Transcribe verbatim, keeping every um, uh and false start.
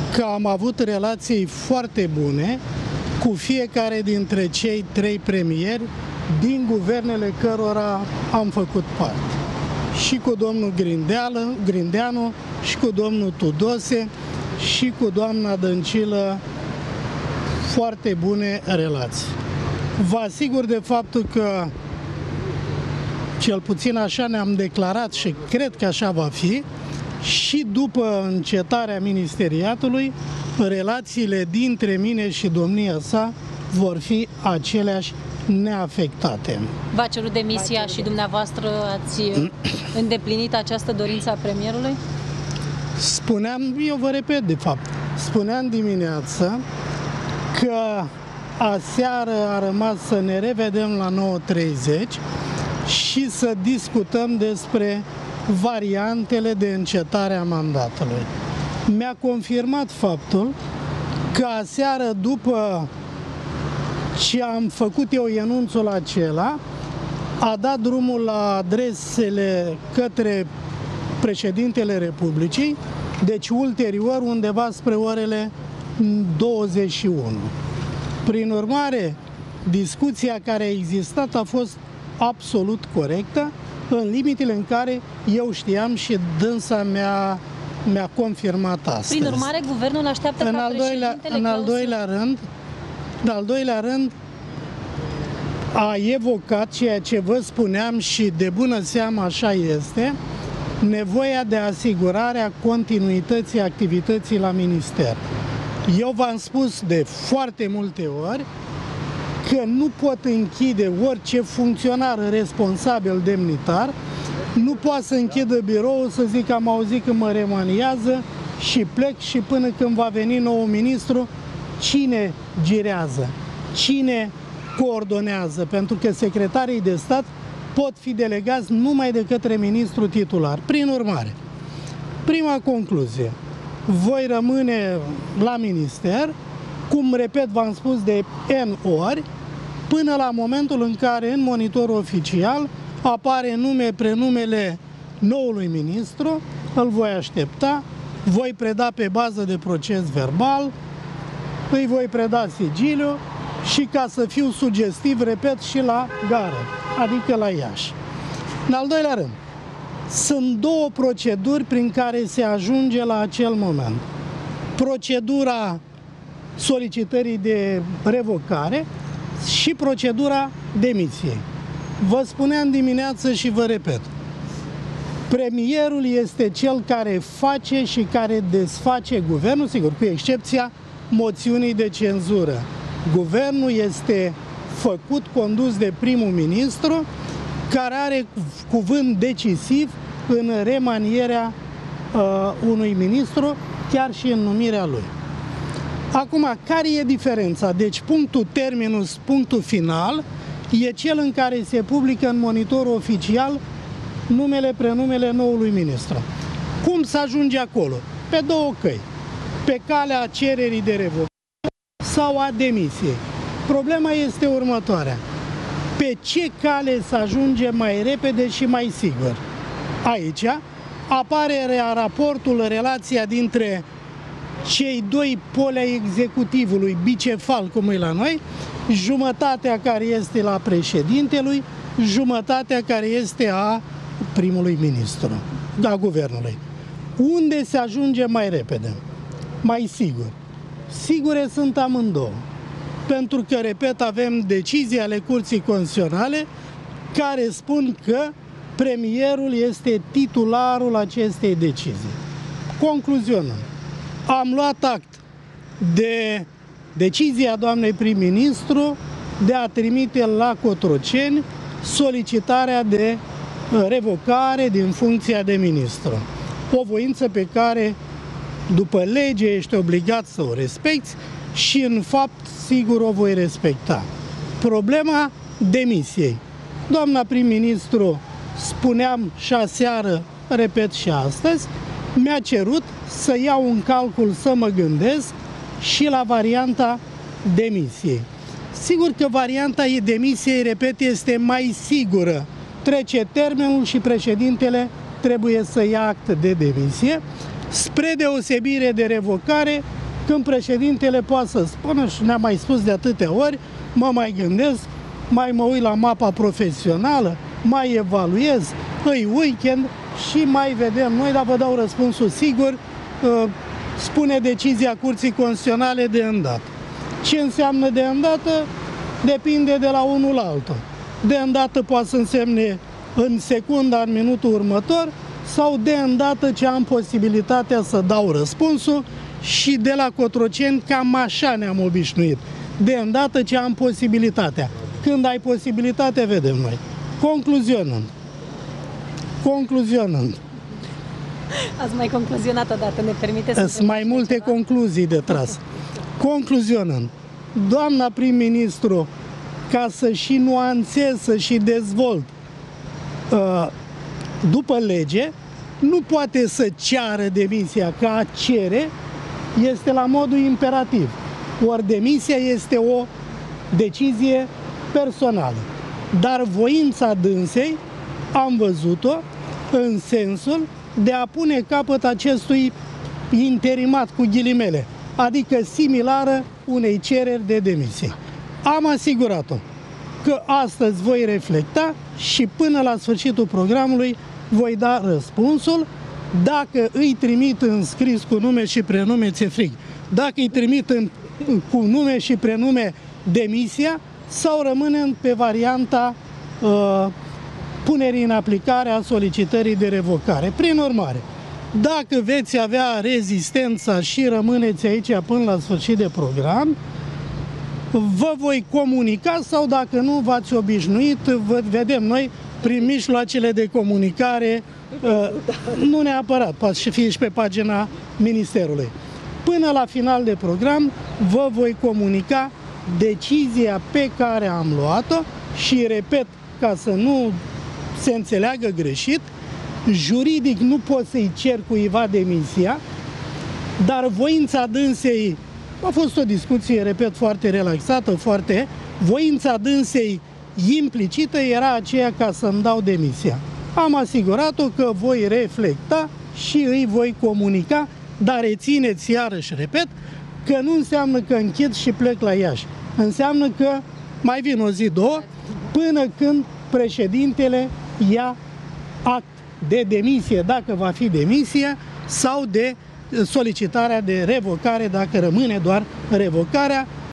că am avut relații foarte bune cu fiecare dintre cei trei premieri din guvernele cărora am făcut parte. Și cu domnul Grindeală, Grindeanu, și cu domnul Tudose, și cu doamna Dăncilă, foarte bune relații. Vă asigur de faptul că, cel puțin așa ne-am declarat și cred că așa va fi, și după încetarea ministeriatului, relațiile dintre mine și domnia sa vor fi aceleași, neafectate. V-a cerut demisia și dumneavoastră ați îndeplinit această dorință a premierului? Spuneam, eu vă repet de fapt, spuneam dimineață că aseară a rămas să ne revedem la nouă treizeci și să discutăm despre variantele de încetare a mandatului. Mi-a confirmat faptul că aseară, după ce am făcut eu enunțul acela, a dat drumul la adresele către președintele Republicii, deci ulterior undeva spre orele douăzeci și unu. Prin urmare, discuția care a existat a fost absolut corectă, în limitele în care eu știam și dânsa mi-a mi-a confirmat astăzi. Prin urmare, guvernul așteaptă în ca al doilea, președintele în al doilea rând, în al doilea rând, a evocat ceea ce vă spuneam și de bună seamă așa este, nevoia de asigurare a continuității activității la minister. Eu v-am spus de foarte multe ori că nu pot închide orice funcționar responsabil demnitar, nu poate să închidă biroul, să zic am auzit că mă remaniază și plec, și până când va veni nou ministru, cine girează? Cine coordonează? Pentru că secretarii de stat pot fi delegați numai de către ministrul titular. Prin urmare, prima concluzie, voi rămâne la minister, cum repet, v-am spus de N ori, până la momentul în care în monitorul oficial apare nume, prenumele noului ministru, îl voi aștepta, voi preda pe bază de proces verbal, îi voi preda sigiliu și, ca să fiu sugestiv, repet, și la gară, adică la Iași. În al doilea rând, sunt două proceduri prin care se ajunge la acel moment. Procedura solicitării de revocare și procedura demisiei. Vă spuneam dimineață și vă repet, premierul este cel care face și care desface guvernul, sigur, cu excepția moțiunii de cenzură. Guvernul este făcut, condus de primul ministru, care are cuvânt decisiv în remanierea uh, unui ministru, chiar și în numirea lui. Acum, care e diferența? Deci punctul terminus, punctul final, e cel în care se publică în monitorul oficial numele, prenumele noului ministru. Cum să ajunge acolo? Pe două căi. Pe calea cererii de revocare sau a demisiei. Problema este următoarea. Pe ce cale să ajunge mai repede și mai sigur? Aici apare raportul, relația dintre cei doi poli ai executivului, bicefal, cum e la noi, jumătatea care este la președintelui, jumătatea care este a primului ministru, a guvernului. Unde se ajunge mai repede? Mai sigur? Sigure sunt amândouă. Pentru că, repet, avem decizii ale Curții Constituționale care spun că premierul este titularul acestei decizii. Concluzionăm. Am luat act de decizia doamnei prim-ministru de a trimite la Cotroceni solicitarea de revocare din funcția de ministru. O voință pe care, după lege, ești obligat să o respecti și, în fapt, sigur o voi respecta. Problema demisiei. Doamna prim-ministru, spuneam și aseară, repet și astăzi, mi-a cerut să iau în calcul, să mă gândesc și la varianta demisiei. Sigur că varianta demisiei, repet, este mai sigură. Trece termenul și președintele trebuie să ia act de demisie, spre deosebire de revocare, când președintele poate să spună, și ne-a mai spus de atâtea ori, mă mai gândesc, mai mă uit la mapa profesională, mai evaluez, îi weekend și mai vedem noi, dar vă dau răspunsul sigur, spune decizia Curții Constituționale de îndată. Ce înseamnă de îndată? Depinde de la unul la altul. De îndată poate să însemne în secunda, în minutul următor, sau de îndată ce am posibilitatea să dau răspunsul, și de la Cotroceni cam așa ne-am obișnuit. De îndată ce am posibilitatea. Când ai posibilitate, vedem noi. Concluzionând. Concluzionând. Ați mai concluzionat odată, ne permite să... Sunt mai multe ceva? Concluzii de tras. Concluzionând. Doamna prim-ministru, ca să și nuanțez, să și dezvolt după lege, nu poate să ceară demisia, ca a cere este la modul imperativ. Ori demisia este o decizie personală. Dar voința dânsei am văzut-o în sensul de a pune capăt acestui interimat cu ghilimele, adică similară unei cereri de demisie. Am asigurat-o că astăzi voi reflecta și până la sfârșitul programului voi da răspunsul. Dacă îi trimit în scris cu nume și prenume, ți-e frig. Dacă îi trimit în, cu nume și prenume demisia, sau rămânem pe varianta uh, punerii în aplicare a solicitării de revocare. Prin urmare, dacă veți avea rezistența și rămâneți aici până la sfârșit de program, vă voi comunica, sau dacă nu v-ați obișnuit, vă vedem noi prin mijloacele de comunicare, uh, nu neapărat, poate și fi și pe pagina Ministerului. Până la final de program vă voi comunica decizia pe care am luat-o și, repet, ca să nu se înțeleagă greșit, juridic nu pot să-i cer cuiva demisia, dar voința dânsei, a fost o discuție, repet, foarte relaxată, foarte, voința dânsei implicită era aceea ca să-mi dau demisia. Am asigurat-o că voi reflecta și îi voi comunica, dar rețineți, iarăși repet, că nu înseamnă că închid și plec la Iași. Înseamnă că mai vin o zi, două, până când președintele ia act de demisie, dacă va fi demisia, sau de solicitarea de revocare, dacă rămâne doar revocarea,